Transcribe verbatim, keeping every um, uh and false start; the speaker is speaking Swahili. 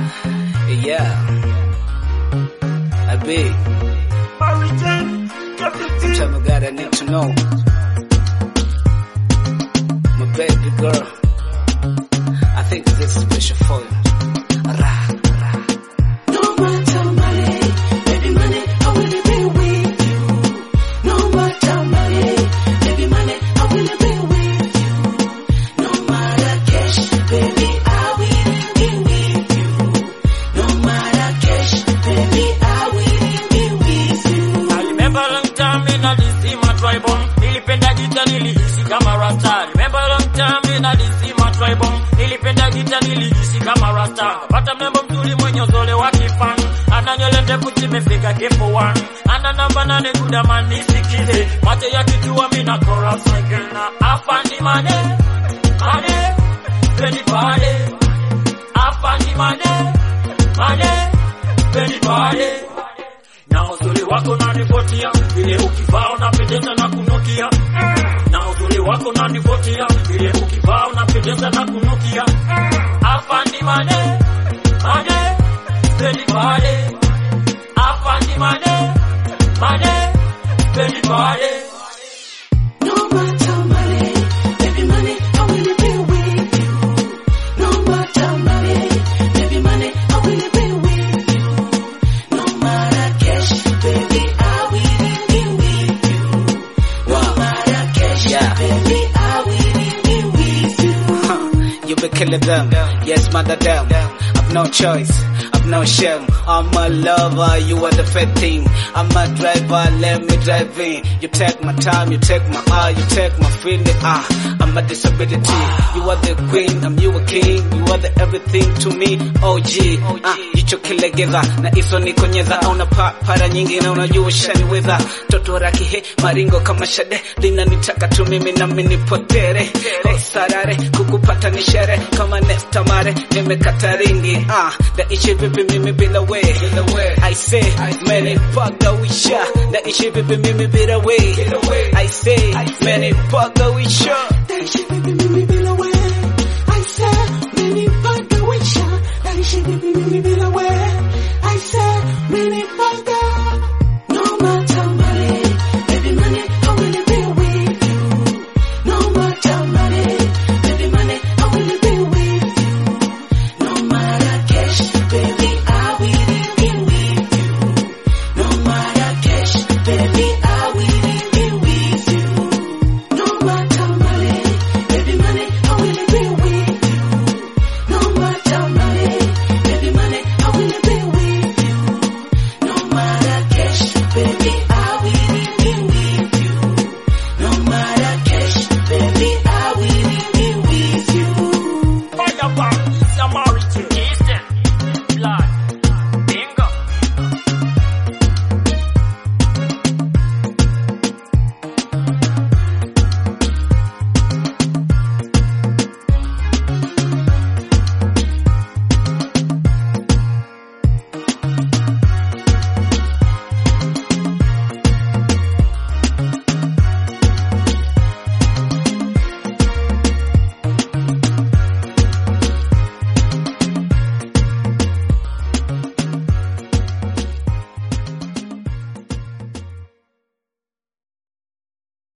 Yeah, I be. Sometimes I gotta need to know. My baby girl, I think this is special for you. Rah, rah. No matter money, baby money, I will be with you. No matter money, baby money, I will be with you. No matter cash, baby, I will be with you. No matter cash, baby, I will be with you. I remember long time in a Disima tribe, nilipenda gita nilihisi kama rasta. Remember long time in a Disima tribe, nilipenda gita nilihisi kama rasta. Pata mnembo mzuri mwenye uzole wa kifani, ana nywele ndefu zimefika kifo one, ana namba nane guda manisikile, mate ya kitua mina chorus again. Afandi mane, mane, penny party. Afandi mane, mane, penny party. Na uzuri wako nanivutia, vile ukivaa unapendeza na kunukia. Na uzuri wako nanivutia, vile ukivaa unapendeza na kunukia. Afandi mane, mane, penny party. Afandi mane, mane, penny party. No matter money, baby money, I will be with you. No matter money, baby money, I will be with you. No matter cash, baby, I will be with you. No matter cash, Yeah. baby, I will be with you. Huh, you be killing them, yes, mother them. I've no choice, I've no shame. I'm a lover, you are the fat thing. I'm a driver, let me drive in. You take my time, you take my eye, you take my feeling. Ah, I'm a disability. You are the queen, I'm you a king. You are the everything to me. O G, ah, jicho kilegeza na iso nikonyeza. Una pa para nyingi na unajua ushaniweza. Toto rakihe maringo kama shade, linanitaka tu mimi na mimi nipotere. Hey, sarare kukupata ni shere kama nesta mare, nimekata ringi. Ah, da ishi vipi mimi bila we. I say, many paga wisha. Da ishi vipi mimi bila we. I say, many paga wisha. That shit, baby, baby, baby.